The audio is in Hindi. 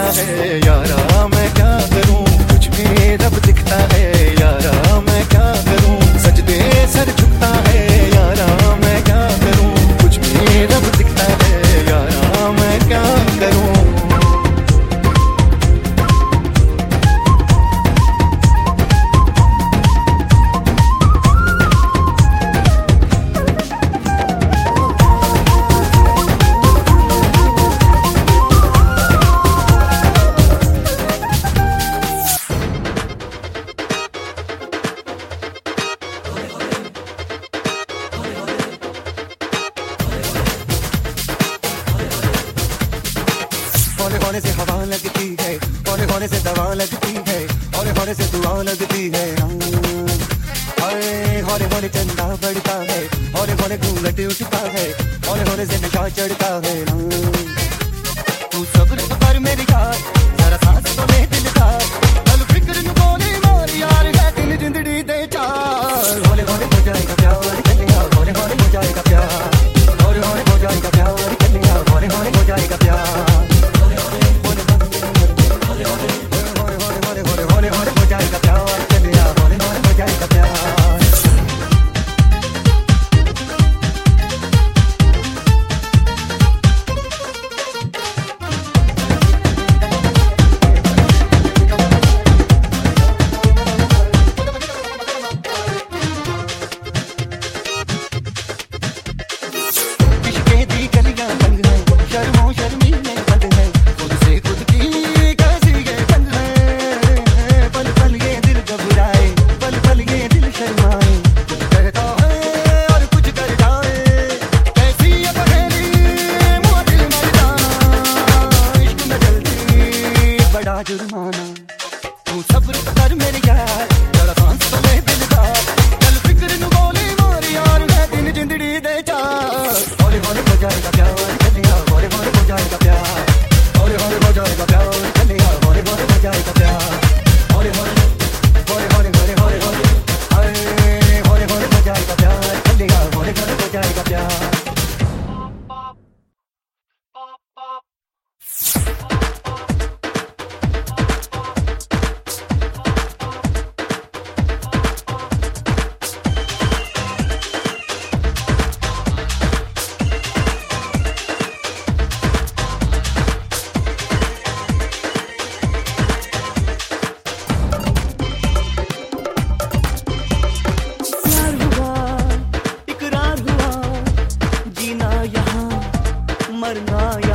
है यारा, मैं क्या करूं, कुछ भी रब दिखता है यारा, मैं क्या करूं, सजदे सर झुकता है यारा, मैं क्या करूं, कुछ भी रब दिखता है यारा, मैं क्या करूं। होने होने से हवा लगती है, होने होने से दवा लगती है, होने होने से दुआ लगती है। होने होने चंदा बढ़ता है, होने होने घूंघट उठता है, होने होने से नशा चढ़ता है। तू सब्र कर मेरी यार, जरा सांस तो ले दिल का, चल फिक्र न कोनी मार यार, है दिल जिंदड़ी दे चार। होने होने हो जाएगा प्यार कन्या, होने होने हो जाएगा प्यार, होने होने हो जाएगा प्यार कन्या, होने होने हो जाएगा प्यार। जुर्माना तू सब्र कर मेरी यार, जरा सांस तो ले दिल का, चल फिक्र न गोली मार यार, है दिन जिंदड़ी दे चार। होले होले हो जाएगा प्यार कन्या, होले होले हो जाएगा प्यार, होले होले हो जाएगा प्यार कन्या, होले होले हो जाएगा प्यार, होले होले होले होले होले होले होले होले होले हो जाएगा प्यार कन्या, होले होले हो जाएगा प्यार। मरना।